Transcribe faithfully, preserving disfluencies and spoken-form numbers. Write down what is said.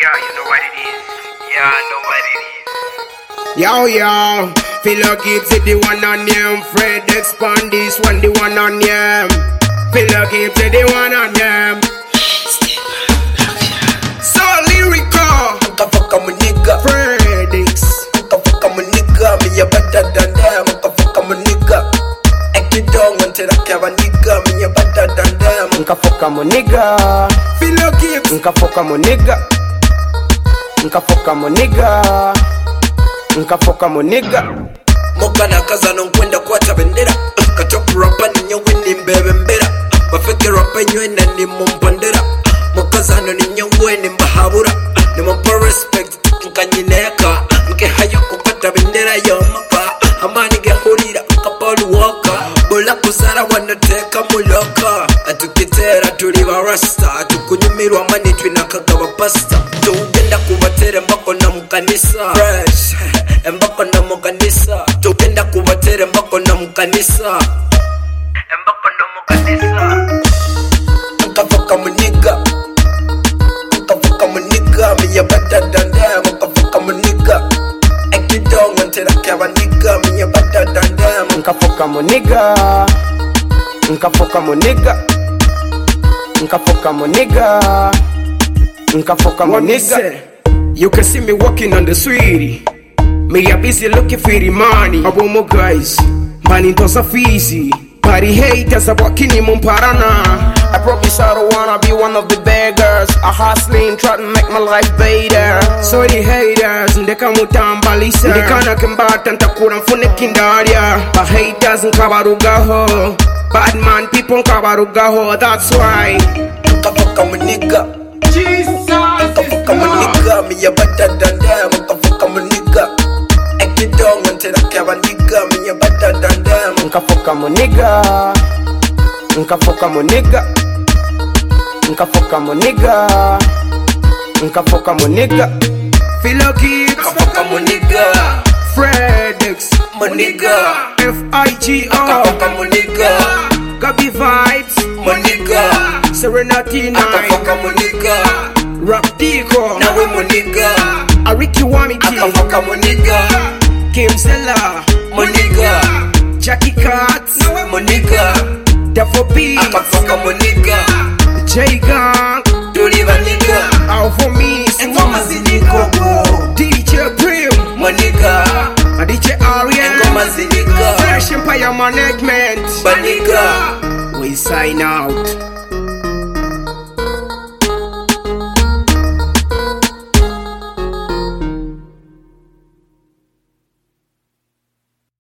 Yeah, you know what it is. Yeah, I know what it is. Yo, yo, Philo Gibbs is the one on them. Fred expand this one, the one on them. Philo Gibbs is the one on them. So lyrical. Unka fuck I'm a nigga. Fredix. Unka fuck I'm a nigga. Me a better than them. Unka fuck I'm a nigga. Ek you down until I have a nigga. Me a better than them. Unka fuck I'm a nigga. Philo Gibbs. Unka fuck I'm a nigga. Unka fuck I'm a nigga. Unka fuck I'm a nigga. Moka na kaza nkwenda kuacha bendera. Katopu rapa ninyo wini mbebe mbera. Bafeke rapa nywe na ni mumpandera. Mokaza no ninyo wini mbahabura. Ni mpa respect nka nyineka. Nke hayo kupata bendera ya maka. Hamani ge hurira kapolu waka. Bola kusara wanateka muloka. Atukitera tuliva rasta. Atukunyumirwa mani twinakagawa pasta. Tugenda kubatere mbako na mukanisa. Fresh Mbako na mukanisa. Tugenda kubatere mbako na mukanisa. Mbako na mukanisa. Unka fuck I'm a nigga. Unka fuck I'm a nigga. Me a better than them. Unka fuck I'm a nigga. Ek you down until I have a nigga. Me a better than them. Unka fuck I'm a nigga. Unka fuck I'm a nigga. Unka fuck I'm a nigga. Unka fuck I'm a nigga. You can see me walking on the street. Me a busy looking for the money. Abomo guys, man it was a easy. Party haters are walking in Mumparana. I promise I don't wanna be one of the beggars. I hustling, try to make my life better. So the haters, they come with tambalisa. They can't come back and takura mfune kindaria. But haters nkabarugaho. Bad man people nkabarugaho. That's why Unka fuck I'm a nigga. Jesus, Unka fuck I'm a nigga. Me a better than them. Unka fuck I'm a nigga. Ek you down until I have a nigga. Me a better than them. Unka fuck I'm a nigga. Unka fuck I'm a nigga. Unka fuck I'm a nigga. Unka fuck I'm a nigga. Philo Gibbs. Unka fuck I'm a nigga. Fredix. My nigga. F I G Unka O. fuck I'm a nigga. Gabi Vibes. My nigga. Serenity Unka fuck Night. I'm a nigga. Rap Dico. Now we my nigga. Ariki Wamiti. Unka fuck I'm a nigga. Kim Zella. My nigga. Jackie Katz. My nigga. Defo B. Unka fuck I'm a nigga. J Gang. Don't leave a nigga. Out for me. Engoma ziniko go. D J Prim. My nigga. D J Ariel. Engoma ziniko. Fresh Empire Management. My nigga. We sign out.